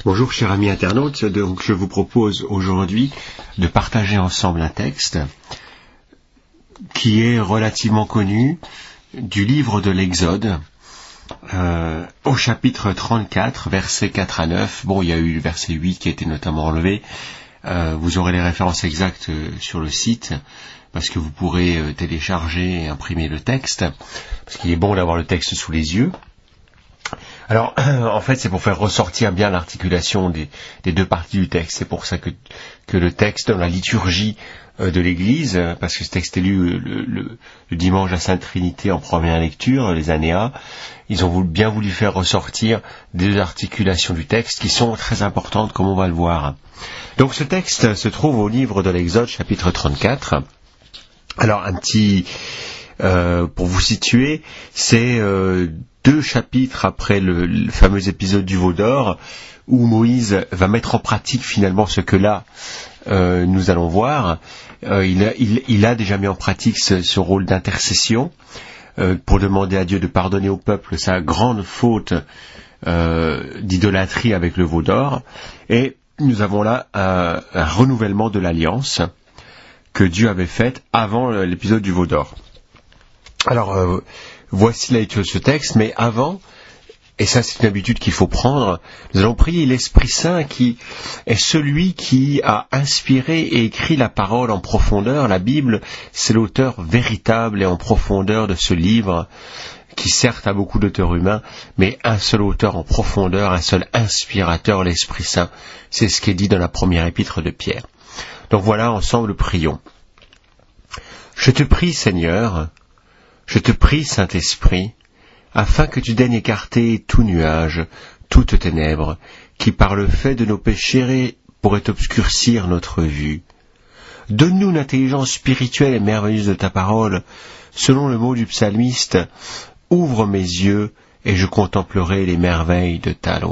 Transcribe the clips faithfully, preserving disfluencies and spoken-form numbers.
Bonjour chers amis internautes, donc je vous propose aujourd'hui de partager ensemble un texte qui est relativement connu du livre de l'Exode, euh, au chapitre trente-quatre, versets quatre à neuf. Bon, il y a eu le verset huit qui a été notamment enlevé. Euh, vous aurez les références exactes sur le site, parce que vous pourrez télécharger et imprimer le texte, parce qu'il est bon d'avoir le texte sous les yeux. Alors, en fait, c'est pour faire ressortir bien l'articulation des, des deux parties du texte. C'est pour ça que, que le texte dans la liturgie de l'Église, parce que ce texte est lu le, le, le dimanche à Sainte Trinité en première lecture, les Anéas, ils ont voulu, bien voulu faire ressortir des deux articulations du texte qui sont très importantes, comme on va le voir. Donc, ce texte se trouve au livre de l'Exode, chapitre trente-quatre. Alors, un petit... Euh, pour vous situer, c'est euh, deux chapitres après le, le fameux épisode du veau d'or, où Moïse va mettre en pratique finalement ce que là euh, nous allons voir. Euh, il, a, il, il a déjà mis en pratique ce, ce rôle d'intercession euh, pour demander à Dieu de pardonner au peuple sa grande faute euh, d'idolâtrie avec le veau d'or. Et nous avons là un, un renouvellement de l'alliance que Dieu avait faite avant l'épisode du veau d'or. Alors, euh, voici la lecture de ce texte, mais avant, et ça c'est une habitude qu'il faut prendre, nous allons prier l'Esprit Saint qui est celui qui a inspiré et écrit la parole en profondeur. La Bible, c'est l'auteur véritable et en profondeur de ce livre, qui certes a beaucoup d'auteurs humains, mais un seul auteur en profondeur, un seul inspirateur, l'Esprit Saint. C'est ce qui est dit dans la première épître de Pierre. Donc voilà, ensemble, prions. Je te prie, Seigneur, je te prie, Saint-Esprit, afin que tu daignes écarter tout nuage, toute ténèbre, qui par le fait de nos péchés pourrait obscurcir notre vue. Donne-nous une intelligence spirituelle et merveilleuse de ta parole, selon le mot du psalmiste, « Ouvre mes yeux, et je contemplerai les merveilles de ta loi. »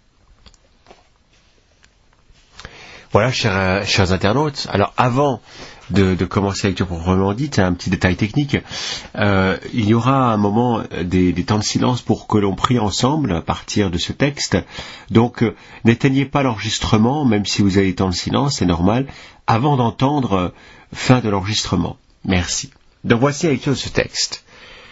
Voilà, chers, chers internautes. Alors, avant de, de commencer la lecture proprement dite, un petit détail technique. Euh, il y aura un moment des, des temps de silence pour que l'on prie ensemble à partir de ce texte. Donc, euh, n'éteignez pas l'enregistrement, même si vous avez des temps de silence, c'est normal, avant d'entendre euh, fin de l'enregistrement. Merci. Donc, voici la lecture de ce texte.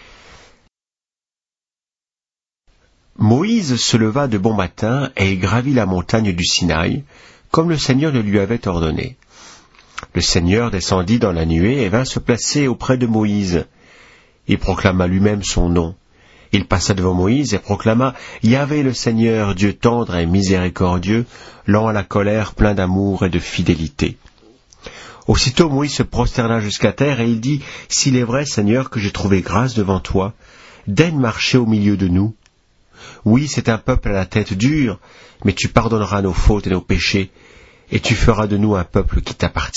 Moïse se leva de bon matin et gravit la montagne du Sinaï, comme le Seigneur le lui avait ordonné. Le Seigneur descendit dans la nuée et vint se placer auprès de Moïse. Il proclama lui-même son nom. Il passa devant Moïse et proclama « Yahvé le Seigneur, Dieu tendre et miséricordieux, lent à la colère, plein d'amour et de fidélité. » Aussitôt Moïse se prosterna jusqu'à terre et il dit « S'il est vrai, Seigneur, que j'ai trouvé grâce devant toi, daigne marcher au milieu de nous. Oui, c'est un peuple à la tête dure, mais tu pardonneras nos fautes et nos péchés, et tu feras de nous un peuple qui t'appartienne. »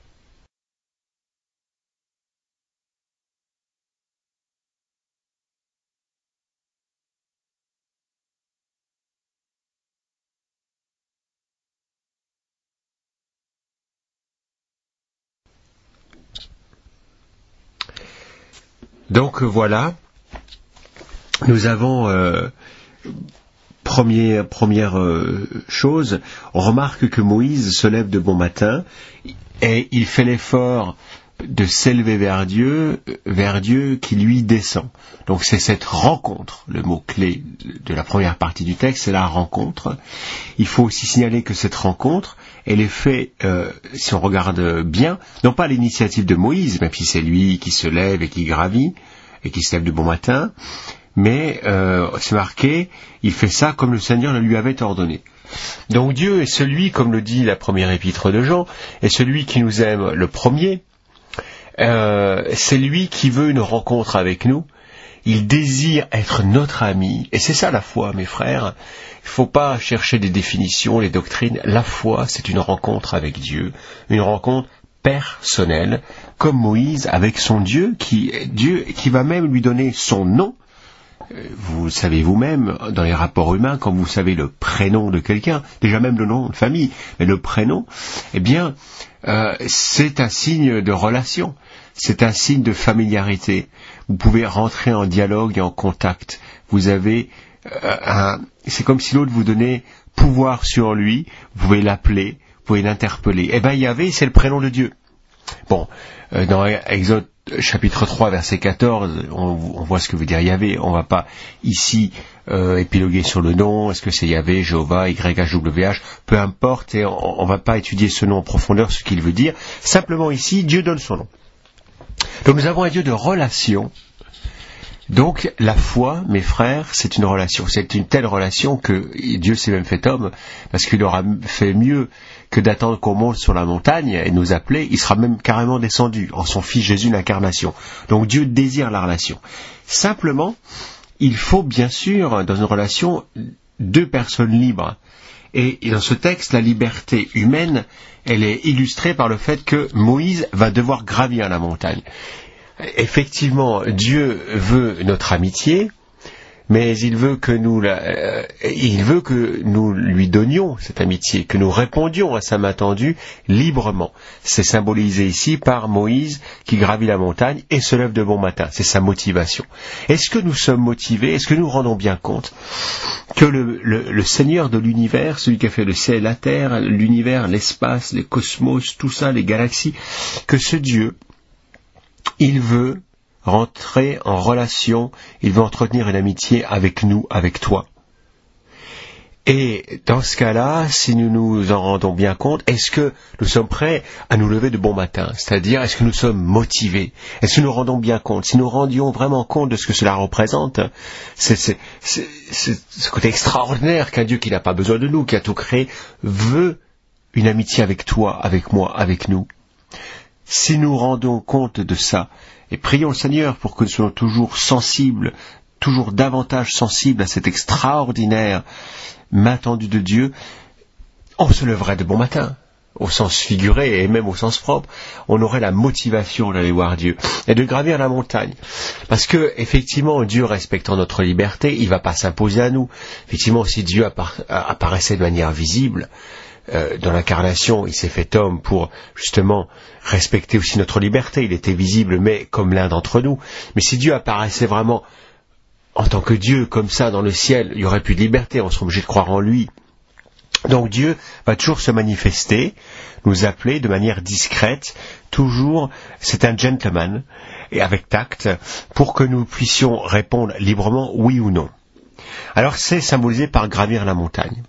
Donc voilà, nous avons... Euh, Première, première euh, chose, on remarque que Moïse se lève de bon matin et il fait l'effort de s'élever vers Dieu, vers Dieu qui lui descend. Donc c'est cette rencontre, le mot-clé de la première partie du texte, c'est la rencontre. Il faut aussi signaler que cette rencontre, elle est faite, euh, si on regarde bien, non pas à l'initiative de Moïse, même si c'est lui qui se lève et qui gravit, et qui se lève de bon matin, mais euh, c'est marqué, il fait ça comme le Seigneur le lui avait ordonné. Donc Dieu est celui, comme le dit la première épître de Jean, est celui qui nous aime le premier. Euh, c'est lui qui veut une rencontre avec nous. Il désire être notre ami. Et c'est ça la foi, mes frères. Il ne faut pas chercher des définitions, les doctrines. La foi, c'est une rencontre avec Dieu, une rencontre personnelle, comme Moïse avec son Dieu, qui, Dieu, qui va même lui donner son nom. Vous le savez vous-même, dans les rapports humains, quand vous savez le prénom de quelqu'un, déjà même le nom de famille, mais le prénom, eh bien, euh, c'est un signe de relation, c'est un signe de familiarité. Vous pouvez rentrer en dialogue et en contact. Vous avez euh, un, c'est comme si l'autre vous donnait pouvoir sur lui, vous pouvez l'appeler, vous pouvez l'interpeller. Eh bien, Yahvé, c'est le prénom de Dieu. Bon, euh, dans Exode chapitre trois, verset quatorze, on, on voit ce que veut dire Yahvé. On ne va pas ici euh, épiloguer sur le nom, est-ce que c'est Yahvé, Jéhovah, Y H W H, peu importe, et on ne va pas étudier ce nom en profondeur, ce qu'il veut dire. Simplement ici, Dieu donne son nom. Donc nous avons un Dieu de relation. Donc la foi, mes frères, c'est une relation. C'est une telle relation que Dieu s'est même fait homme, parce qu'il aura fait mieux que d'attendre qu'on monte sur la montagne et nous appeler. Il sera même carrément descendu en son Fils Jésus, l'incarnation. Donc Dieu désire la relation. Simplement, il faut bien sûr, dans une relation, deux personnes libres. Et dans ce texte, la liberté humaine, elle est illustrée par le fait que Moïse va devoir gravir la montagne. Effectivement, Dieu veut notre amitié, mais il veut que nous la, euh, il veut que nous lui donnions cette amitié, que nous répondions à sa main tendue librement. C'est symbolisé ici par Moïse qui gravit la montagne et se lève de bon matin. C'est sa motivation. Est-ce que nous sommes motivés? Est-ce que nous rendons bien compte que le, le, le Seigneur de l'univers, celui qui a fait le ciel, la terre, l'univers, l'espace, les cosmos, tout ça, les galaxies, que ce Dieu, il veut rentrer en relation, il veut entretenir une amitié avec nous, avec toi. Et dans ce cas-là, si nous nous en rendons bien compte, est-ce que nous sommes prêts à nous lever de bon matin? C'est-à-dire, est-ce que nous sommes motivés? Est-ce que nous rendons bien compte? Si nous rendions vraiment compte de ce que cela représente, c'est, c'est, c'est, c'est ce côté extraordinaire qu'un Dieu qui n'a pas besoin de nous, qui a tout créé, veut une amitié avec toi, avec moi, avec nous. Si nous rendons compte de ça, et prions le Seigneur pour que nous soyons toujours sensibles, toujours davantage sensibles à cette extraordinaire main tendue de Dieu, on se leverait de bon matin, au sens figuré et même au sens propre. On aurait la motivation d'aller voir Dieu et de gravir la montagne. Parce que, effectivement, Dieu respectant notre liberté, il ne va pas s'imposer à nous. Effectivement, si Dieu appara- apparaissait de manière visible, Euh, dans l'incarnation, il s'est fait homme pour justement respecter aussi notre liberté. Il était visible, mais comme l'un d'entre nous. Mais si Dieu apparaissait vraiment en tant que Dieu, comme ça, dans le ciel, il n'y aurait plus de liberté, on serait obligé de croire en lui. Donc Dieu va toujours se manifester, nous appeler de manière discrète, toujours, c'est un gentleman, et avec tact, pour que nous puissions répondre librement oui ou non. Alors c'est symbolisé par gravir la montagne.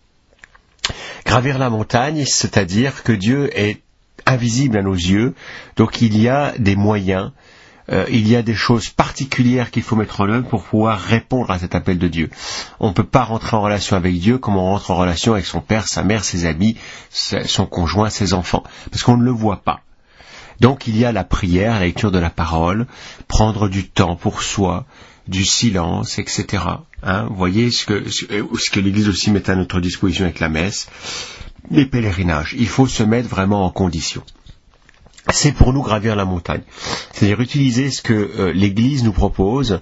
Gravir la montagne, c'est-à-dire que Dieu est invisible à nos yeux, donc il y a des moyens, euh, il y a des choses particulières qu'il faut mettre en œuvre pour pouvoir répondre à cet appel de Dieu. On ne peut pas rentrer en relation avec Dieu comme on rentre en relation avec son père, sa mère, ses amis, son conjoint, ses enfants, parce qu'on ne le voit pas. Donc il y a la prière, la lecture de la parole, prendre du temps pour soi, du silence, et cetera. Hein, vous voyez ce que, ce que l'Église aussi met à notre disposition avec la messe, les pèlerinages. Il faut se mettre vraiment en condition. C'est pour nous gravir la montagne. C'est-à-dire utiliser ce que euh, l'Église nous propose,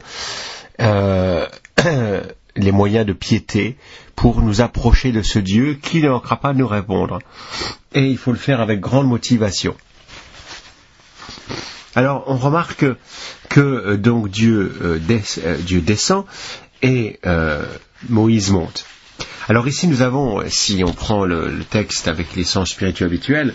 euh, les moyens de piété, pour nous approcher de ce Dieu qui ne manquera pas de nous répondre. Et il faut le faire avec grande motivation. Alors, on remarque que euh, donc Dieu, euh, des, euh, Dieu descend et euh, Moïse monte. Alors ici, nous avons, si on prend le, le texte avec les sens spirituels habituels,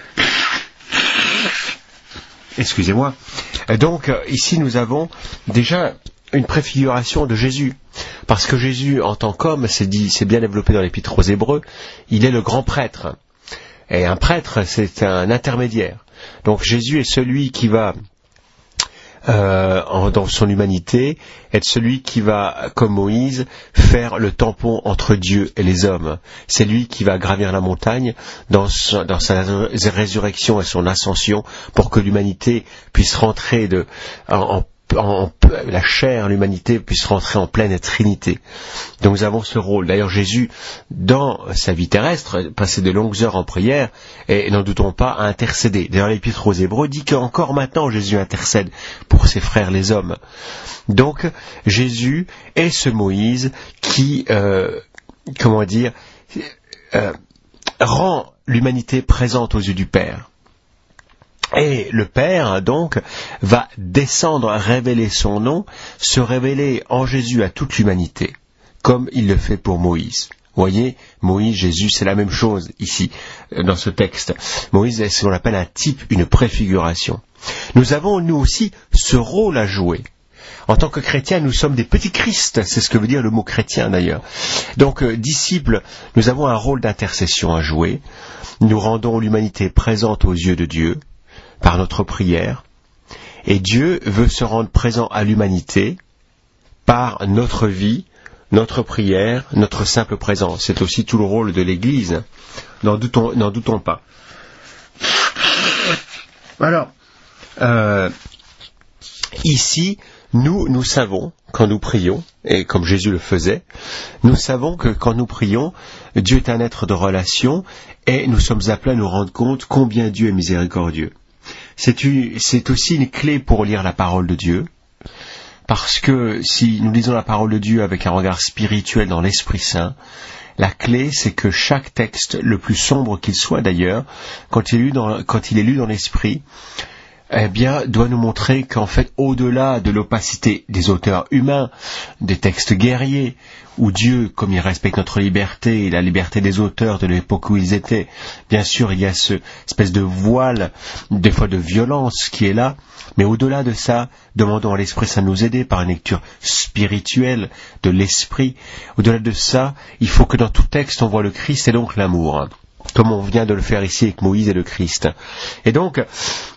excusez-moi, donc ici nous avons déjà une préfiguration de Jésus. Parce que Jésus, en tant qu'homme, c'est dit, c'est bien développé dans l'Épître aux Hébreux, il est le grand prêtre. Et un prêtre, c'est un intermédiaire. Donc Jésus est celui qui va, euh, en, dans son humanité, être celui qui va, comme Moïse, faire le tampon entre Dieu et les hommes. C'est lui qui va gravir la montagne dans, son, dans sa résurrection et son ascension pour que l'humanité puisse rentrer de, en, en En, la chair, l'humanité puisse rentrer en pleine trinité. Donc nous avons ce rôle. D'ailleurs Jésus, dans sa vie terrestre, passait de longues heures en prière et n'en doutons pas à intercéder. D'ailleurs l'Épître aux Hébreux dit qu'encore maintenant Jésus intercède pour ses frères les hommes. Donc Jésus est ce Moïse qui, euh, comment dire, euh, rend l'humanité présente aux yeux du Père. Et le Père, donc, va descendre, révéler son nom, se révéler en Jésus à toute l'humanité, comme il le fait pour Moïse. Vous voyez, Moïse, Jésus, c'est la même chose ici, dans ce texte. Moïse est ce qu'on appelle un type, une préfiguration. Nous avons, nous aussi, ce rôle à jouer. En tant que chrétiens, nous sommes des petits Christ, c'est ce que veut dire le mot chrétien d'ailleurs. Donc, euh, disciples, nous avons un rôle d'intercession à jouer. Nous rendons l'humanité présente aux yeux de Dieu par notre prière. Et Dieu veut se rendre présent à l'humanité par notre vie, notre prière, notre simple présence. C'est aussi tout le rôle de l'Église. N'en doutons, n'en doutons pas. Alors, euh, ici, nous, nous savons, quand nous prions, et comme Jésus le faisait, nous savons que quand nous prions, Dieu est un être de relation, et nous sommes appelés à nous rendre compte combien Dieu est miséricordieux. C'est, une, c'est aussi une clé pour lire la parole de Dieu, parce que si nous lisons la parole de Dieu avec un regard spirituel dans l'Esprit Saint, la clé, c'est que chaque texte, le plus sombre qu'il soit d'ailleurs, quand il est lu dans, quand il est lu dans l'Esprit, eh bien, doit nous montrer qu'en fait, au-delà de l'opacité des auteurs humains, des textes guerriers, où Dieu, comme il respecte notre liberté et la liberté des auteurs de l'époque où ils étaient, bien sûr, il y a ce espèce de voile, des fois de violence qui est là, mais au-delà de ça, demandons à l'Esprit Saint de nous aider par une lecture spirituelle de l'Esprit. Au-delà de ça, il faut que dans tout texte, on voit le Christ et donc l'amour, comme on vient de le faire ici avec Moïse et le Christ. Et donc,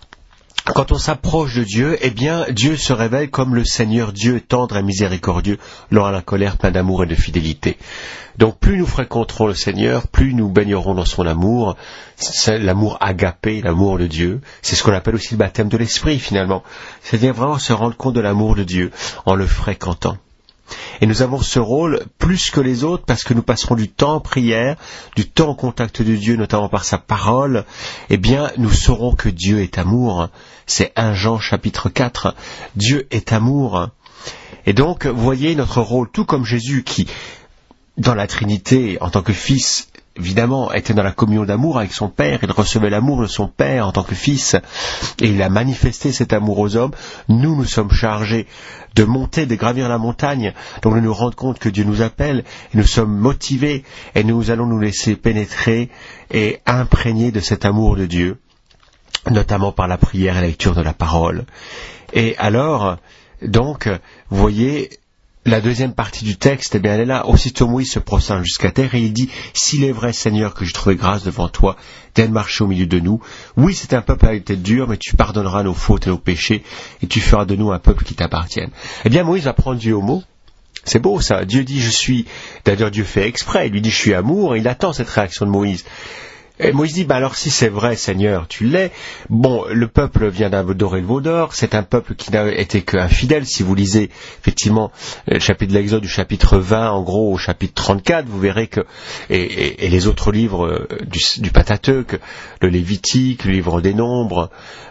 quand on s'approche de Dieu, eh bien, Dieu se révèle comme le Seigneur Dieu tendre et miséricordieux, lent à la colère, plein d'amour et de fidélité. Donc, plus nous fréquenterons le Seigneur, plus nous baignerons dans son amour. C'est l'amour agapé, l'amour de Dieu. C'est ce qu'on appelle aussi le baptême de l'Esprit, finalement. C'est-à-dire vraiment se rendre compte de l'amour de Dieu en le fréquentant. Et nous avons ce rôle plus que les autres parce que nous passerons du temps en prière, du temps en contact de Dieu, notamment par sa parole. Eh bien, nous saurons que Dieu est amour. C'est premier Jean chapitre quatre. Dieu est amour. Et donc, vous voyez notre rôle, tout comme Jésus qui, dans la Trinité, en tant que Fils, évidemment, était dans la communion d'amour avec son Père, il recevait l'amour de son Père en tant que Fils, et il a manifesté cet amour aux hommes. Nous, nous sommes chargés de monter, de gravir la montagne, donc de nous rendre compte que Dieu nous appelle, et nous sommes motivés, et nous allons nous laisser pénétrer et imprégner de cet amour de Dieu, notamment par la prière et la lecture de la parole. Et alors, donc, vous voyez, la deuxième partie du texte, eh bien, elle est là. Aussitôt Moïse se prosterne jusqu'à terre et il dit « S'il est vrai, Seigneur, que j'ai trouvé grâce devant toi, d'aide marcher au milieu de nous. Oui, c'est un peuple à une tête dure, mais tu pardonneras nos fautes et nos péchés et tu feras de nous un peuple qui t'appartienne. » Eh bien, Moïse va prendre Dieu au mot. C'est beau, ça. Dieu dit « Je suis... » D'ailleurs, Dieu fait exprès. Il lui dit « Je suis amour. » Et il attend cette réaction de Moïse. Et Moïse dit, bah alors si c'est vrai, Seigneur, tu l'es. Bon, le peuple vient d'adorer le veau d'or, c'est un peuple qui n'a été qu'infidèle. Si vous lisez effectivement le chapitre de l'Exode du chapitre vingt, en gros au chapitre trente-quatre, vous verrez que, et, et, et les autres livres du, du Pentateuque, le Lévitique, le livre des Nombres,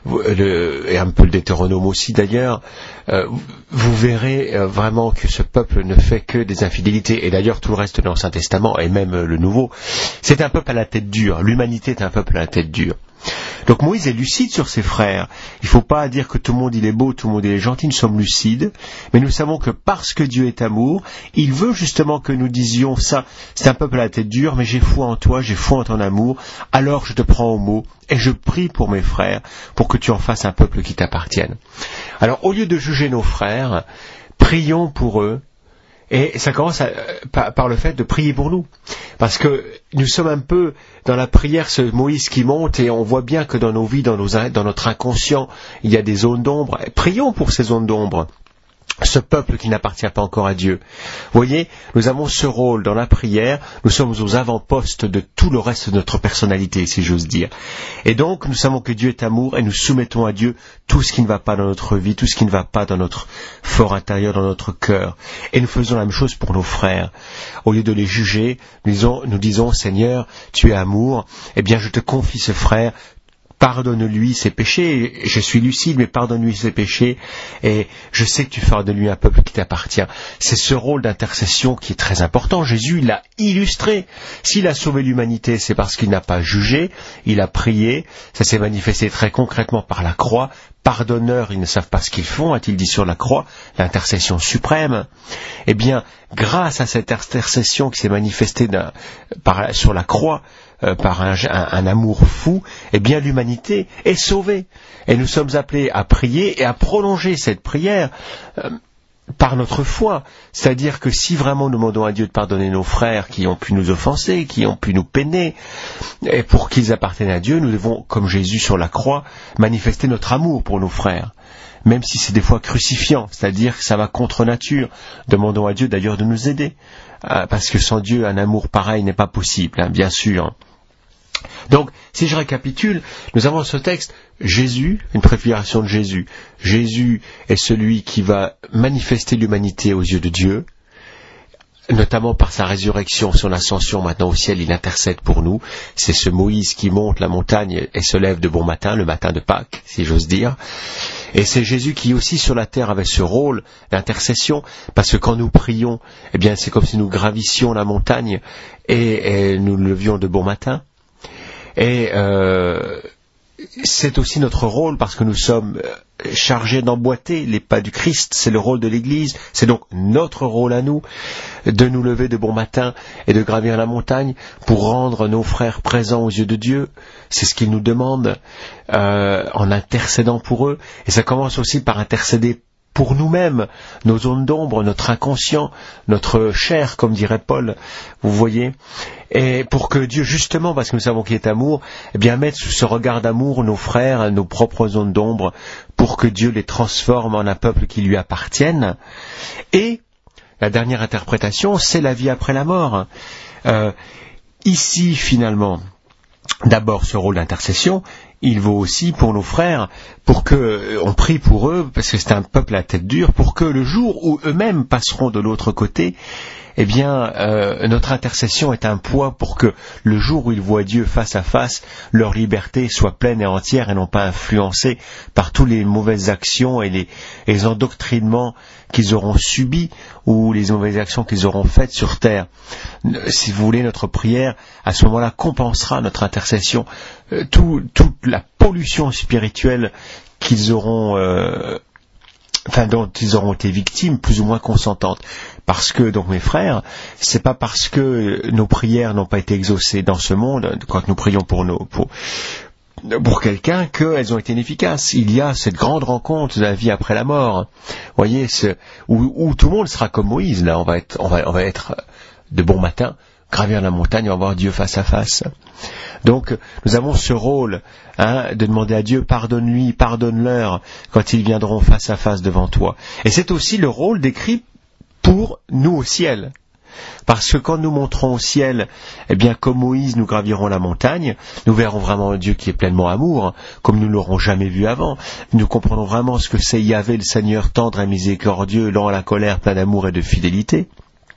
le, et un peu le Deutéronome aussi d'ailleurs, euh, vous verrez euh, vraiment que ce peuple ne fait que des infidélités. Et d'ailleurs tout le reste de l'Ancien Testament, et même le Nouveau, c'est un peuple à la tête dure. L'humanité est un peuple à la tête dure. Donc Moïse est lucide sur ses frères. Il ne faut pas dire que tout le monde il est beau, tout le monde il est gentil, nous sommes lucides, mais nous savons que parce que Dieu est amour, il veut justement que nous disions ça, c'est un peuple à la tête dure, mais j'ai foi en toi, j'ai foi en ton amour, alors je te prends au mot et je prie pour mes frères, pour que tu en fasses un peuple qui t'appartienne. Alors au lieu de juger nos frères, prions pour eux. Et ça commence à, par, par le fait de prier pour nous. Parce que nous sommes un peu dans la prière, ce Moïse qui monte, et on voit bien que dans nos vies, dans, nos, dans notre inconscient, il y a des zones d'ombre. Prions pour ces zones d'ombre. Ce peuple qui n'appartient pas encore à Dieu. Vous voyez, nous avons ce rôle dans la prière, nous sommes aux avant-postes de tout le reste de notre personnalité, si j'ose dire. Et donc, nous savons que Dieu est amour et nous soumettons à Dieu tout ce qui ne va pas dans notre vie, tout ce qui ne va pas dans notre fort intérieur, dans notre cœur. Et nous faisons la même chose pour nos frères. Au lieu de les juger, nous disons, nous disons Seigneur, tu es amour, eh bien je te confie ce frère, pardonne-lui ses péchés, je suis lucide, mais pardonne-lui ses péchés, et je sais que tu feras de lui un peuple qui t'appartient. C'est ce rôle d'intercession qui est très important. Jésus l'a illustré. S'il a sauvé l'humanité, c'est parce qu'il n'a pas jugé, il a prié, ça s'est manifesté très concrètement par la croix, pardonneurs, ils ne savent pas ce qu'ils font, a-t-il dit sur la croix, l'intercession suprême. Eh bien, grâce à cette intercession qui s'est manifestée par, sur la croix, euh, par un, un, un amour fou, eh bien l'humanité est sauvée. Et nous sommes appelés à prier et à prolonger cette prière euh, par notre foi. C'est-à-dire que si vraiment nous demandons à Dieu de pardonner nos frères qui ont pu nous offenser, qui ont pu nous peiner, et pour qu'ils appartiennent à Dieu, nous devons, comme Jésus sur la croix, manifester notre amour pour nos frères. Même si c'est des fois crucifiant, c'est-à-dire que ça va contre nature. Demandons à Dieu d'ailleurs de nous aider. Euh, parce que sans Dieu, un amour pareil n'est pas possible, hein, bien sûr. Donc, si je récapitule, nous avons ce texte, Jésus, une préfiguration de Jésus. Jésus est celui qui va manifester l'humanité aux yeux de Dieu, notamment par sa résurrection, son ascension maintenant au ciel, il intercède pour nous. C'est ce Moïse qui monte la montagne et se lève de bon matin, le matin de Pâques, si j'ose dire. Et c'est Jésus qui aussi sur la terre avait ce rôle d'intercession, parce que quand nous prions, eh bien c'est comme si nous gravissions la montagne et, et nous levions de bon matin. Et euh, c'est aussi notre rôle parce que nous sommes chargés d'emboîter les pas du Christ, c'est le rôle de l'Église, c'est donc notre rôle à nous de nous lever de bon matin et de gravir la montagne pour rendre nos frères présents aux yeux de Dieu. C'est ce qu'il nous demande euh, en intercédant pour eux. Et ça commence aussi par intercéder pour nous-mêmes, nos zones d'ombre, notre inconscient, notre chair, comme dirait Paul, vous voyez. Et pour que Dieu, justement, parce que nous savons qu'il est amour, eh bien mette sous ce regard d'amour nos frères, nos propres zones d'ombre, pour que Dieu les transforme en un peuple qui lui appartienne. Et la dernière interprétation, c'est la vie après la mort. Euh, ici, finalement, d'abord ce rôle d'intercession, il vaut aussi pour nos frères, pour que on prie pour eux, parce que c'est un peuple à tête dure, pour que le jour où eux-mêmes passeront de l'autre côté, eh bien, euh, notre intercession est un poids pour que le jour où ils voient Dieu face à face, leur liberté soit pleine et entière et non pas influencée par toutes les mauvaises actions et les, et les endoctrinements qu'ils auront subis ou les mauvaises actions qu'ils auront faites sur terre. Si vous voulez, notre prière, à ce moment-là, compensera notre intercession, euh, tout, toute la pollution spirituelle qu'ils auront... Euh, enfin dont ils auront été victimes, plus ou moins consentantes. Parce que, donc mes frères, c'est pas parce que nos prières n'ont pas été exaucées dans ce monde, quand nous prions pour nos, pour, pour quelqu'un, qu'elles ont été inefficaces. Il y a cette grande rencontre de la vie après la mort. Vous voyez, ce, où, où tout le monde sera comme Moïse, là, on va être, on va, on va être de bon matin, gravir la montagne, on va voir Dieu face à face. Donc, nous avons ce rôle hein, de demander à Dieu, pardonne-lui, pardonne-leur, quand ils viendront face à face devant toi. Et c'est aussi le rôle décrit pour nous au ciel. Parce que quand nous monterons au ciel, eh bien, comme Moïse, nous gravirons la montagne, nous verrons vraiment un Dieu qui est pleinement amour, comme nous ne l'aurons jamais vu avant. Nous comprenons vraiment ce que c'est Yahvé, le Seigneur tendre et miséricordieux, lent à la colère, plein d'amour et de fidélité.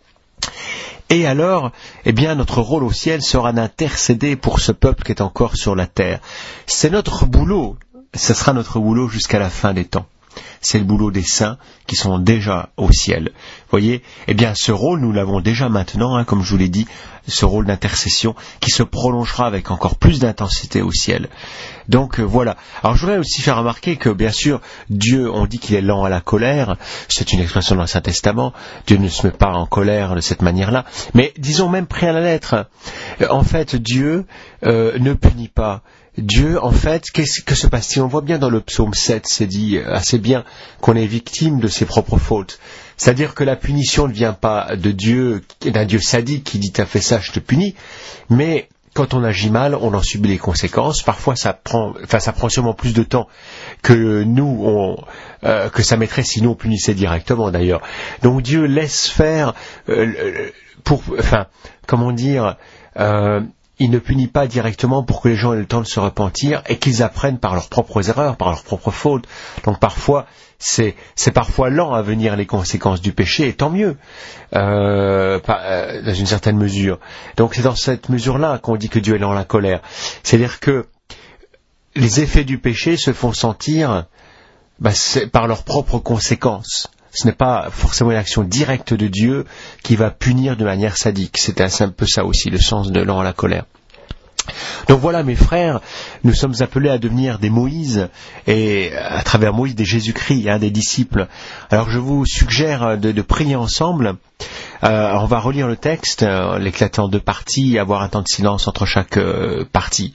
Et alors, eh bien, notre rôle au ciel sera d'intercéder pour ce peuple qui est encore sur la terre. C'est notre boulot, ce sera notre boulot jusqu'à la fin des temps. C'est le boulot des saints qui sont déjà au ciel. Vous voyez, eh bien, ce rôle, nous l'avons déjà maintenant, hein, comme je vous l'ai dit, ce rôle d'intercession qui se prolongera avec encore plus d'intensité au ciel. Donc, euh, voilà. Alors, je voudrais aussi faire remarquer que, bien sûr, Dieu, on dit qu'il est lent à la colère. C'est une expression dans l'Ancien Testament. Dieu ne se met pas en colère de cette manière-là. Mais, disons même pris à la lettre. En fait, Dieu euh, ne punit pas. Dieu, en fait, qu'est-ce que se passe-t-il ? On voit bien dans le psaume sept, c'est dit assez bien qu'on est victime de ses propres fautes. C'est-à-dire que la punition ne vient pas de Dieu, d'un Dieu sadique qui dit « t'as fait ça, je te punis », mais quand on agit mal, on en subit les conséquences. Parfois, ça prend, enfin, ça prend sûrement plus de temps que nous, on, euh, que ça mettrait si nous on punissait directement d'ailleurs. Donc Dieu laisse faire, euh, pour, enfin, comment dire. Euh, Il ne punit pas directement pour que les gens aient le temps de se repentir et qu'ils apprennent par leurs propres erreurs, par leurs propres fautes. Donc parfois, c'est, c'est parfois lent à venir les conséquences du péché, et tant mieux, euh, pas, euh, dans une certaine mesure. Donc c'est dans cette mesure-là qu'on dit que Dieu est lent à la colère. C'est-à-dire que les effets du péché se font sentir bah, c'est par leurs propres conséquences. Ce n'est pas forcément une action directe de Dieu qui va punir de manière sadique. C'est un peu ça aussi, le sens de lent à la colère. Donc voilà, mes frères, nous sommes appelés à devenir des Moïse, et à travers Moïse, des Jésus-Christ, hein, des disciples. Alors je vous suggère de, de prier ensemble. Euh, on va relire le texte, euh, l'éclater en deux parties, et avoir un temps de silence entre chaque euh, partie.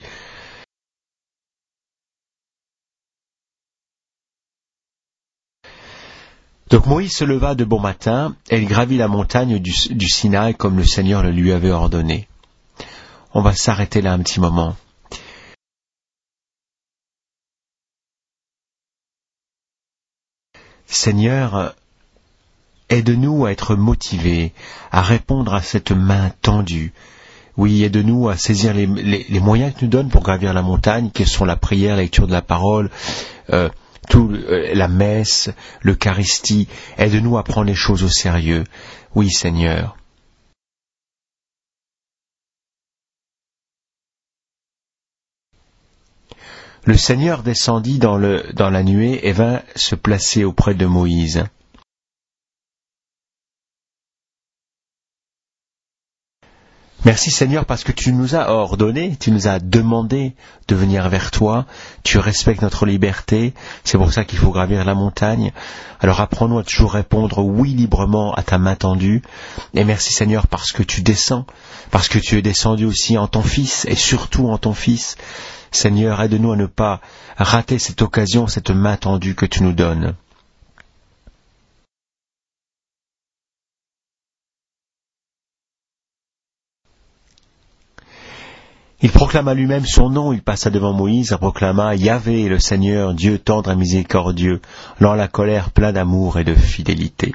Donc Moïse se leva de bon matin, et il gravit la montagne du, du Sinaï comme le Seigneur le lui avait ordonné. On va s'arrêter là un petit moment. Seigneur, aide-nous à être motivés, à répondre à cette main tendue. Oui, aide-nous à saisir les, les, les moyens que tu nous donnes pour gravir la montagne, qui sont la prière, la lecture de la parole, euh, tout, euh, la messe, l'Eucharistie. Aide-nous à prendre les choses au sérieux. Oui, Seigneur. Le Seigneur descendit dans, le, dans la nuée et vint se placer auprès de Moïse. Merci Seigneur parce que tu nous as ordonné, tu nous as demandé de venir vers toi, tu respectes notre liberté, c'est pour ça qu'il faut gravir la montagne. Alors apprends-nous à toujours répondre oui librement à ta main tendue. Et merci Seigneur parce que tu descends, parce que tu es descendu aussi en ton Fils et surtout en ton Fils. Seigneur, aide-nous à ne pas rater cette occasion, cette main tendue que tu nous donnes. Il proclama lui-même son nom, il passa devant Moïse, et proclama Yahvé, le Seigneur, Dieu tendre et miséricordieux, lent à la colère, plein d'amour et de fidélité.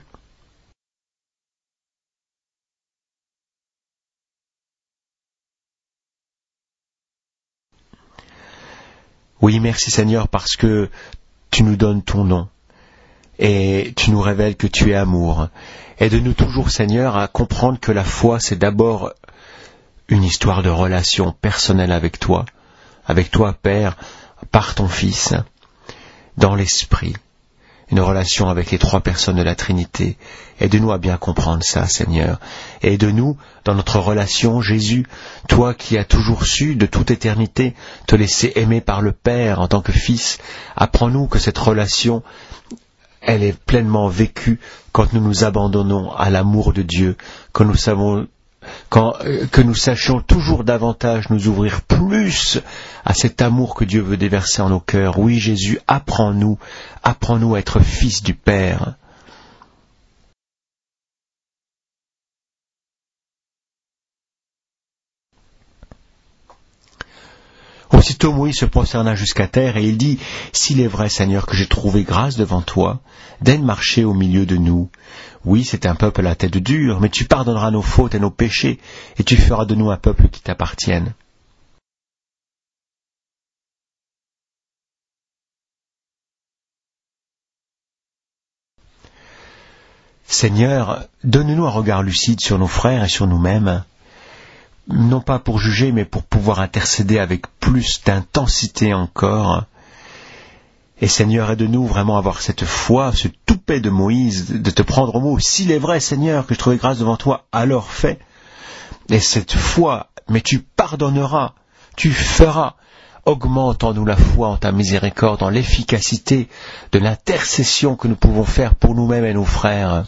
Oui, merci Seigneur, parce que tu nous donnes ton nom et tu nous révèles que tu es amour. Aide-nous toujours, Seigneur, à comprendre que la foi, c'est d'abord une histoire de relation personnelle avec toi, avec toi, Père, par ton Fils, dans l'Esprit. Une relation avec les trois personnes de la Trinité. Aide-nous à bien comprendre ça, Seigneur. Et aide-nous dans notre relation, Jésus, toi qui as toujours su, de toute éternité, te laisser aimer par le Père en tant que Fils. Apprends-nous que cette relation, elle est pleinement vécue quand nous nous abandonnons à l'amour de Dieu, quand nous savons Quand, euh, que nous sachions toujours davantage nous ouvrir plus à cet amour que Dieu veut déverser en nos cœurs. Oui, Jésus, apprends-nous, apprends-nous à être fils du Père. Aussitôt Moïse se prosterna jusqu'à terre et il dit « S'il est vrai, Seigneur, que j'ai trouvé grâce devant toi, daigne marcher au milieu de nous. Oui, c'est un peuple à la tête dure, mais tu pardonneras nos fautes et nos péchés, et tu feras de nous un peuple qui t'appartienne. » Seigneur, donne-nous un regard lucide sur nos frères et sur nous-mêmes, non pas pour juger, mais pour pouvoir intercéder avec plus d'intensité encore. Et Seigneur, aide-nous vraiment à avoir cette foi, ce toupet de Moïse, de te prendre au mot. S'il est vrai, Seigneur, que je trouve grâce devant toi, alors fais. Et cette foi, mais tu pardonneras, tu feras. Augmente en nous la foi en ta miséricorde, en l'efficacité de l'intercession que nous pouvons faire pour nous-mêmes et nos frères.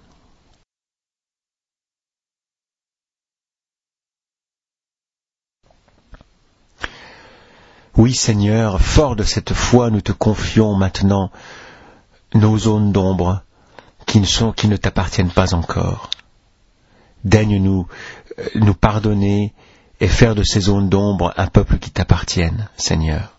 Oui, Seigneur, fort de cette foi, nous te confions maintenant nos zones d'ombre qui ne sont, qui ne t'appartiennent pas encore. Daigne nous, nous pardonner et faire de ces zones d'ombre un peuple qui t'appartienne, Seigneur.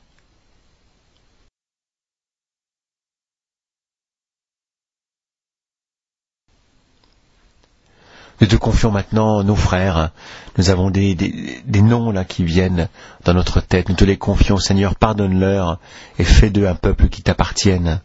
Nous te confions maintenant nos frères. Nous avons des, des, des noms là qui viennent dans notre tête. Nous te les confions, Seigneur, pardonne-leur et fais d'eux un peuple qui t'appartienne.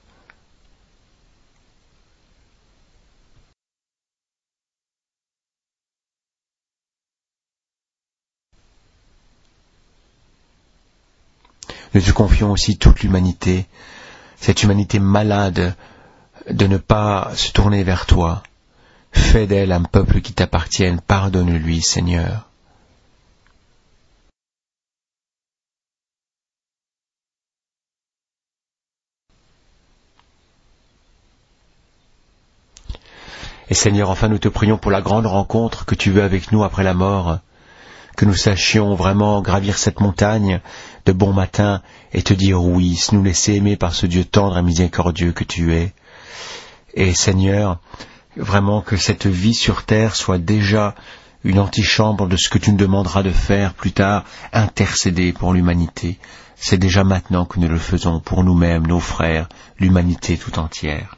Nous te confions aussi toute l'humanité, cette humanité malade de ne pas se tourner vers toi. Fais d'elle un peuple qui t'appartienne, pardonne-lui, Seigneur. Et Seigneur, enfin nous te prions pour la grande rencontre que tu veux avec nous après la mort, que nous sachions vraiment gravir cette montagne de bon matin et te dire oui, nous laisser aimer par ce Dieu tendre et miséricordieux que tu es. Et Seigneur, vraiment que cette vie sur terre soit déjà une antichambre de ce que tu nous demanderas de faire plus tard, intercéder pour l'humanité. C'est déjà maintenant que nous le faisons pour nous-mêmes, nos frères, l'humanité tout entière.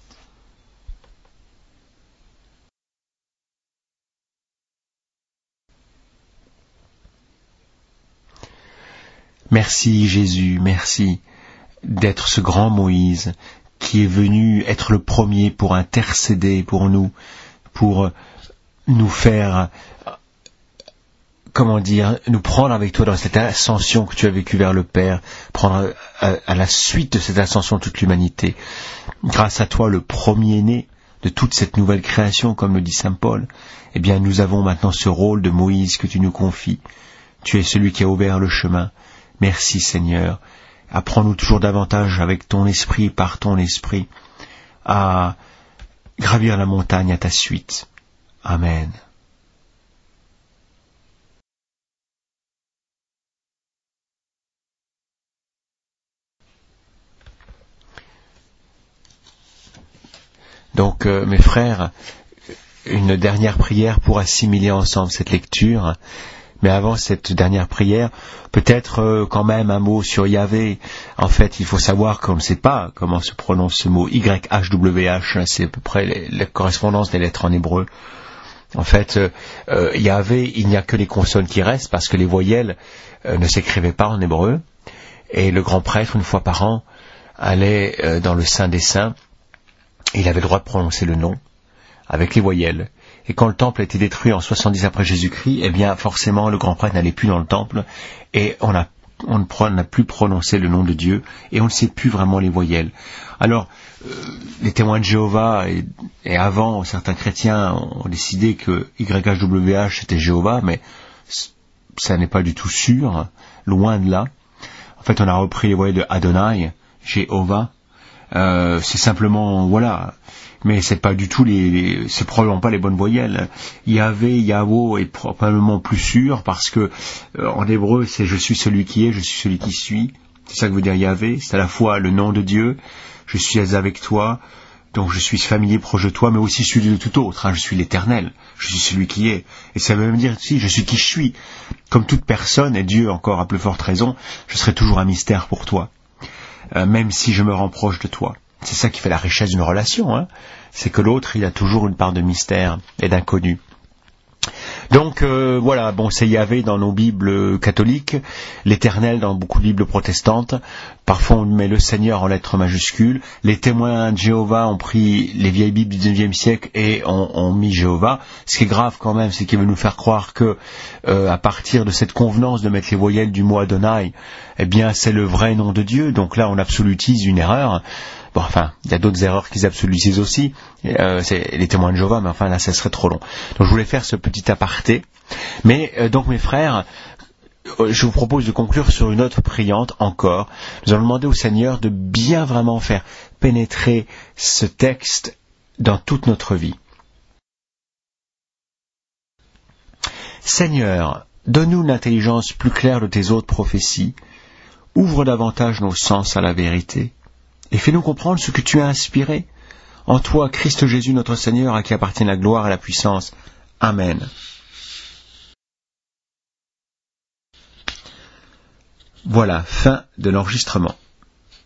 Merci Jésus, merci d'être ce grand Moïse qui est venu être le premier pour intercéder pour nous, pour nous faire, comment dire, nous prendre avec toi dans cette ascension que tu as vécue vers le Père, prendre à, à la suite de cette ascension toute l'humanité. Grâce à toi, le premier-né de toute cette nouvelle création, comme le dit saint Paul, eh bien nous avons maintenant ce rôle de Moïse que tu nous confies. Tu es celui qui a ouvert le chemin. Merci Seigneur. Apprends-nous toujours davantage avec ton esprit, par ton esprit, à gravir la montagne à ta suite. Amen. Donc, euh, mes frères, une dernière prière pour assimiler ensemble cette lecture. Mais avant cette dernière prière, peut-être euh, quand même un mot sur Yahvé. En fait, il faut savoir qu'on ne sait pas comment se prononce ce mot. Y H W H, c'est à peu près les, la correspondance des lettres en hébreu. En fait, euh, Yahvé, il n'y a que les consonnes qui restent parce que les voyelles euh, ne s'écrivaient pas en hébreu. Et le grand prêtre, une fois par an, allait euh, dans le Saint des Saints. Il avait le droit de prononcer le nom avec les voyelles. Et quand le temple a été détruit en soixante-dix après Jésus-Christ, eh bien forcément le grand prêtre n'allait plus dans le temple et on a on n'a plus prononcé le nom de Dieu et on ne sait plus vraiment les voyelles. Alors euh, les témoins de Jéhovah et, et avant certains chrétiens ont décidé que Y H W H c'était Jéhovah, mais ça n'est pas du tout sûr, loin de là. En fait, on a repris les voyelles de Adonai, Jéhovah. Euh, c'est simplement voilà. Mais c'est pas du tout les, les c'est probablement pas les bonnes voyelles. Yahvé, Yahwo est probablement plus sûr parce que euh, en hébreu c'est je suis celui qui est, je suis celui qui suis. C'est ça que veut dire Yahvé. C'est à la fois le nom de Dieu, je suis avec toi, donc je suis familier proche de toi, mais aussi celui de tout autre. Hein, je suis l'Éternel, je suis celui qui est. Et ça veut même dire si je suis qui je suis. Comme toute personne, et Dieu encore à plus forte raison, je serai toujours un mystère pour toi, euh, même si je me rends proche de toi. C'est ça qui fait la richesse d'une relation, hein. C'est que l'autre, il a toujours une part de mystère et d'inconnu. Donc euh, voilà, bon, c'est Yahvé dans nos Bibles catholiques, l'Éternel dans beaucoup de Bibles protestantes. Parfois on met le Seigneur en lettres majuscules. Les témoins de Jéhovah ont pris les vieilles Bibles du dix-neuvième siècle et ont, ont mis Jéhovah. Ce qui est grave quand même, c'est qu'il veut nous faire croire que euh, à partir de cette convenance de mettre les voyelles du mot Adonai, eh bien c'est le vrai nom de Dieu. Donc là on absolutise une erreur. Bon, enfin, il y a d'autres erreurs qu'ils absolutisent aussi, euh, c'est les témoins de Jéhovah, mais enfin là, ça serait trop long. Donc je voulais faire ce petit aparté. Mais euh, donc mes frères, euh, je vous propose de conclure sur une autre priante encore. Nous allons demander au Seigneur de bien vraiment faire pénétrer ce texte dans toute notre vie. Seigneur, donne-nous une intelligence plus claire de tes autres prophéties, ouvre davantage nos sens à la vérité, et fais-nous comprendre ce que tu as inspiré. En toi, Christ Jésus, notre Seigneur, à qui appartient la gloire et la puissance. Amen. Voilà, fin de l'enregistrement.